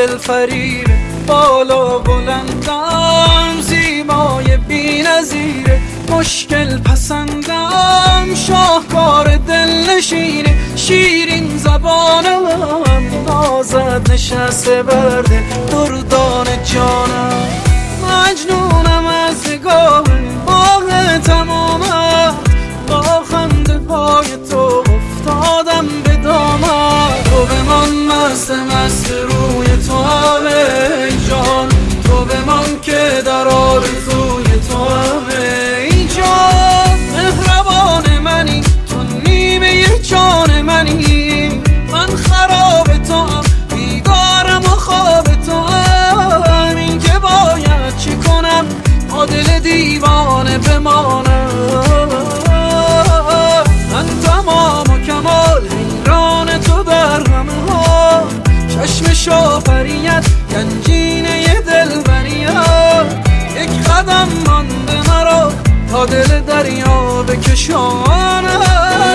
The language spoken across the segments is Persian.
دل فریبه، بالا بلندم زیبای بی نظیره، مشکل پسندم شاهکار دل نشینه، شیرین زبانم نازد نشسته برده دردان جانم، مجنونم از نگاه باغ تمامت، با خنده های تو افتادم به دامت، تو بمان مست مست روی تو همه جان، تو بمان که در آرزوی تو همه جان، مهربان منی تو نیمه جان منی، من خراب تو هم بیدارم و خواب تو هم، این که باید چی کنم تا دل دیوانه بمانم، من تمام و کمال حیران تو در همه ها، چشم شافریت گنجینه دلبریت، یک قدم مانده مرا تا دل دریا بکشانم.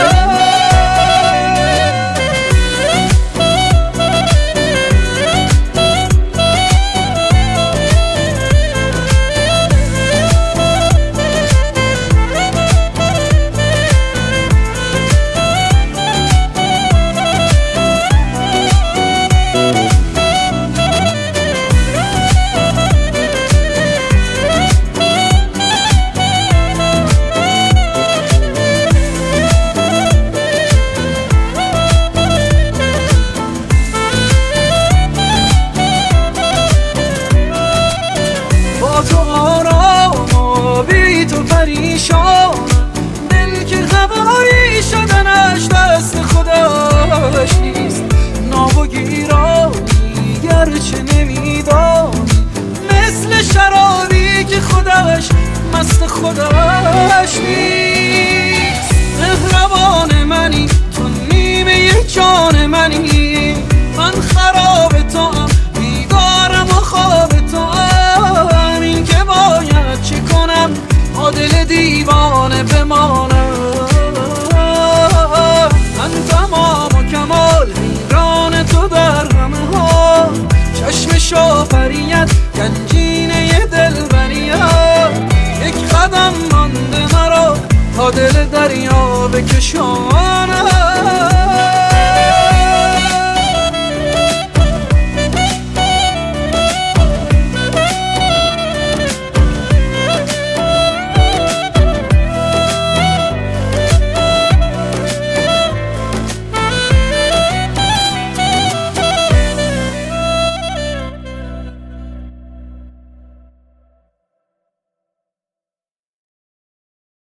تو پریشان دل که خبری شدنش دست خودش نیست، ناب و گیرانی گرچه نمیدانی، مثل شرابی که خودش مست خودش نیست، مهربان منی تو نیمه جان منی، من خراب تو هم بیدارم و خواب تو هم، این که باید چی کنم تا دل دیوانه بمانم، من تمام و کمال حیران تو در همه ها، چشم شافریت گنجینه دلبریت، یک قدم مانده مرا تا دل دریا بکشانم.